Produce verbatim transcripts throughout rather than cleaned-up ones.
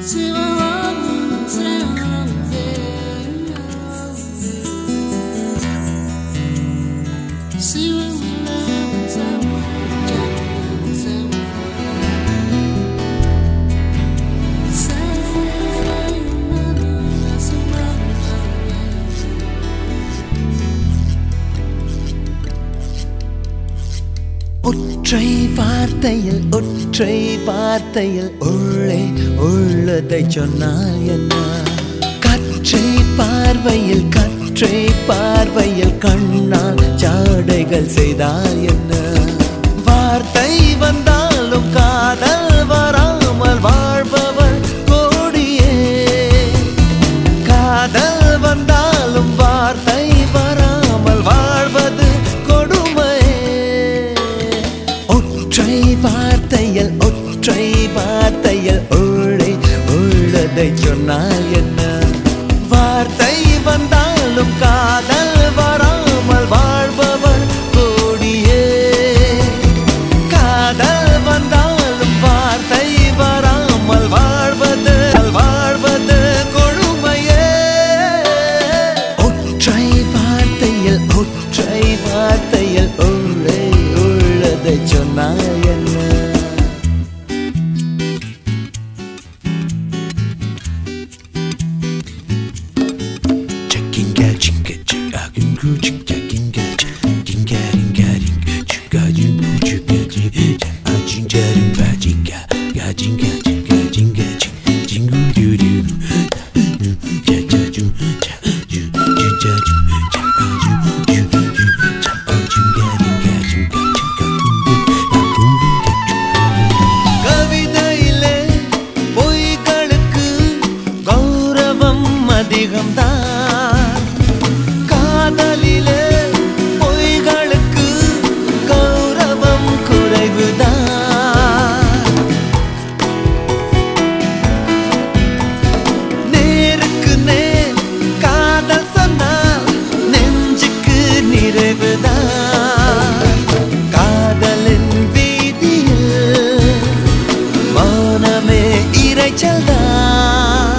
ஒற்றை வார்த்தையில் ஒற்றை வார்த்தையில் உள்ளே உள்ளதை சொன்னால் என்ன? கற்றை பார்வையில் கற்றை பார்வையில் கண்ணால் சாடைகள் செய்தால் என்ன? வார்த்தை வந்தாலும் காதல் வராமல் வாழ்பவர் கோடியே. காதல் வந்தாலும் வார்த்தை வராமல் வாழ்வது ஒற்றை வார்த்தையில் ஒற்றை வார்த்தையில் உள்ளே உள்ளதை சொன்னால் என்ன? வார்த்தை வந்தாலும் காதல் வராமல் வாழ்பவர் கோடியே. காதல் வந்தாலும் வார்த்தை வராமல் வாழ்வது வாழ்வது கொடுமையே. ஒற்றை வார்த்தையில் ஒற்றை வார்த்தையில் உள்ளே உள்ளதை சொன்னால் என்ன? கவிதையிலே பொய்களுக்கு கௌரவம் அதிகம்தான். காதலிலே பொய்களுக்கு கௌரவம் குறைவுதான். நேருக்கு நேர் காதல் சொன்னால் நெஞ்சுக்கு நிறைவுதான். காதலின் வீதியில் மௌனமே இரைச்சல்தான்.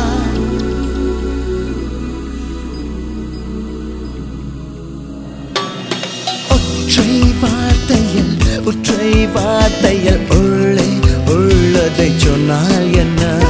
ஒற்றை வார்த்தையில் ஒற்றை வார்த்தையில் உள்ளே உள்ளதை சொன்னால் என்ன?